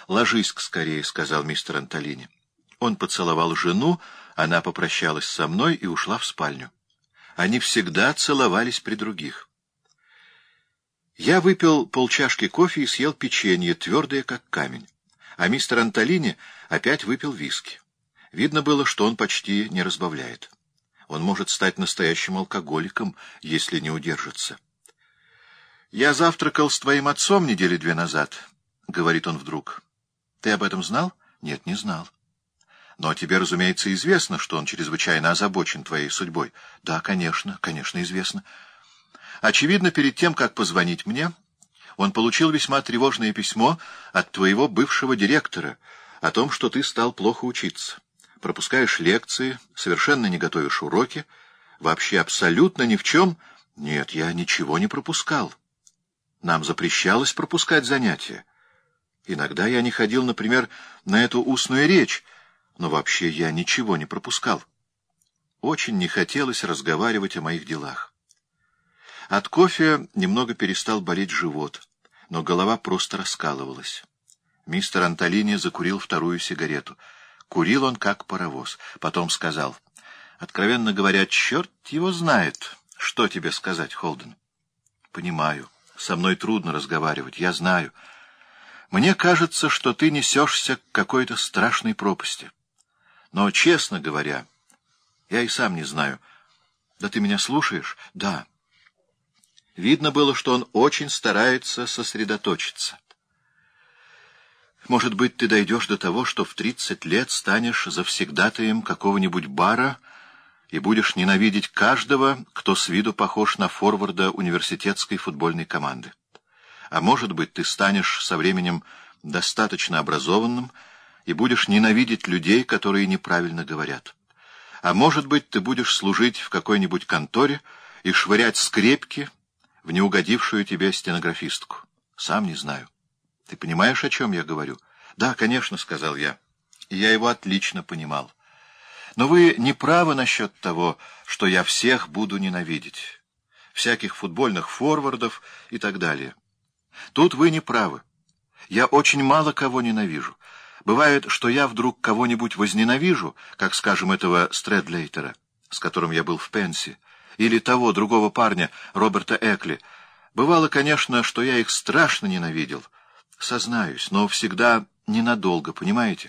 «Ложись-ка скорее», — сказал мистер Антолини. Он поцеловал жену, она попрощалась со мной и ушла в спальню. Они всегда целовались при других. Я выпил полчашки кофе и съел печенье, твердое как камень. А мистер Антолини опять выпил виски. Видно было, что он почти не разбавляет. Он может стать настоящим алкоголиком, если не удержится. «Я завтракал с твоим отцом недели 2 назад», — говорит он вдруг. «Ты об этом знал?» «Нет, не знал». «Но тебе, разумеется, известно, что он чрезвычайно озабочен твоей судьбой». «Да, конечно, конечно, известно». «Очевидно, перед тем, как позвонить мне, он получил весьма тревожное письмо от твоего бывшего директора о том, что ты стал плохо учиться, пропускаешь лекции, совершенно не готовишь уроки, вообще абсолютно ни в чем...» «Нет, я ничего не пропускал. Нам запрещалось пропускать занятия. Иногда я не ходил, например, на эту устную речь, но вообще я ничего не пропускал. Очень не хотелось разговаривать о моих делах. От кофе немного перестал болеть живот, но голова просто раскалывалась. Мистер Антолини закурил вторую сигарету. Курил он как паровоз. Потом сказал: «Откровенно говоря, черт его знает, что тебе сказать, Холден. Понимаю, со мной трудно разговаривать, я знаю. Мне кажется, что ты несешься к какой-то страшной пропасти. Но, честно говоря, я и сам не знаю. Да ты меня слушаешь? Да». Видно было, что он очень старается сосредоточиться. «Может быть, ты дойдешь до того, что в 30 лет станешь завсегдатаем какого-нибудь бара и будешь ненавидеть каждого, кто с виду похож на форварда университетской футбольной команды. А может быть, ты станешь со временем достаточно образованным и будешь ненавидеть людей, которые неправильно говорят. А может быть, ты будешь служить в какой-нибудь конторе и швырять скрепки в неугодившую тебе стенографистку. Сам не знаю. Ты понимаешь, о чем я говорю?» «Да, конечно», — сказал я. И я его отлично понимал. «Но вы не правы насчет того, что я всех буду ненавидеть. Всяких футбольных форвардов и так далее. Тут вы не правы. Я очень мало кого ненавижу. Бывает, что я вдруг кого-нибудь возненавижу, как, скажем, этого Стрэдлейтера, с которым я был в Пенси, или того другого парня, Роберта Экли. Бывало, конечно, что я их страшно ненавидел, сознаюсь, но всегда ненадолго, понимаете?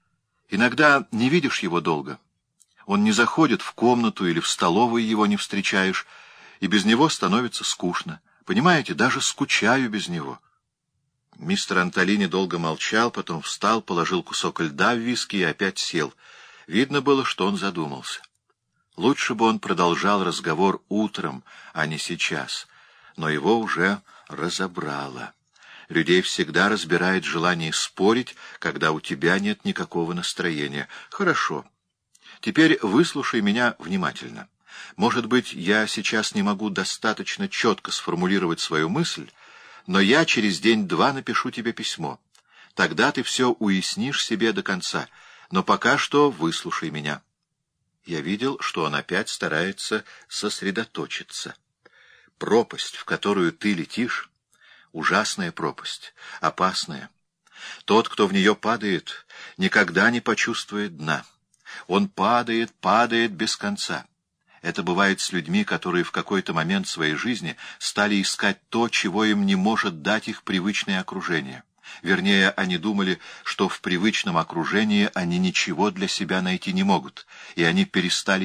Иногда не видишь его долго. Он не заходит в комнату или в столовую, его не встречаешь, и без него становится скучно. Понимаете, даже скучаю без него». Мистер Антолини долго молчал, потом встал, положил кусок льда в виски и опять сел. Видно было, что он задумался. Лучше бы он продолжал разговор утром, а не сейчас, но его уже разобрало. Людей всегда разбирает желание спорить, когда у тебя нет никакого настроения. Хорошо. Теперь выслушай меня внимательно. Может быть, я сейчас не могу достаточно четко сформулировать свою мысль, но я через день-два напишу тебе письмо. Тогда ты все уяснишь себе до конца, но пока что выслушай меня». Я видел, что он опять старается сосредоточиться. Пропасть, в которую ты летишь, ужасная пропасть, опасная. Тот, кто в нее падает, никогда не почувствует дна. Он падает, падает без конца. Это бывает с людьми, которые в какой-то момент своей жизни стали искать то, чего им не может дать их привычное окружение. Вернее, они думали, что в привычном окружении они ничего для себя найти не могут, и они перестали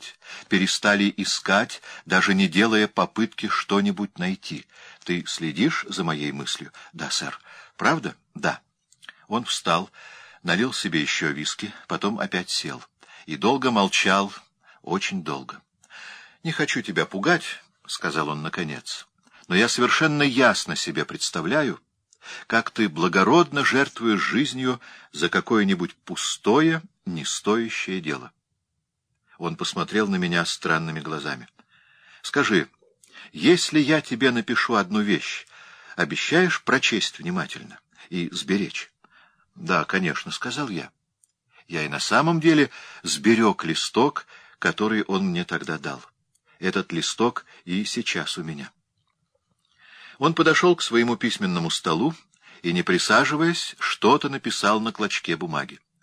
искать, даже не делая попытки что-нибудь найти. Ты следишь за моей мыслью? Да, сэр. Правда? Да. Он встал, налил себе еще виски, потом опять сел. И долго молчал, очень долго. «Не хочу тебя пугать», — сказал он наконец, — «но я совершенно ясно себе представляю, как ты благородно жертвуешь жизнью за какое-нибудь пустое, не стоящее дело». Он посмотрел на меня странными глазами. «Скажи, если я тебе напишу одну вещь, обещаешь прочесть внимательно и сберечь?» «Да, конечно», — сказал я. Я и на самом деле сберег листок, который он мне тогда дал. Этот листок и сейчас у меня. Он подошел к своему письменному столу и, не присаживаясь, что-то написал на клочке бумаги.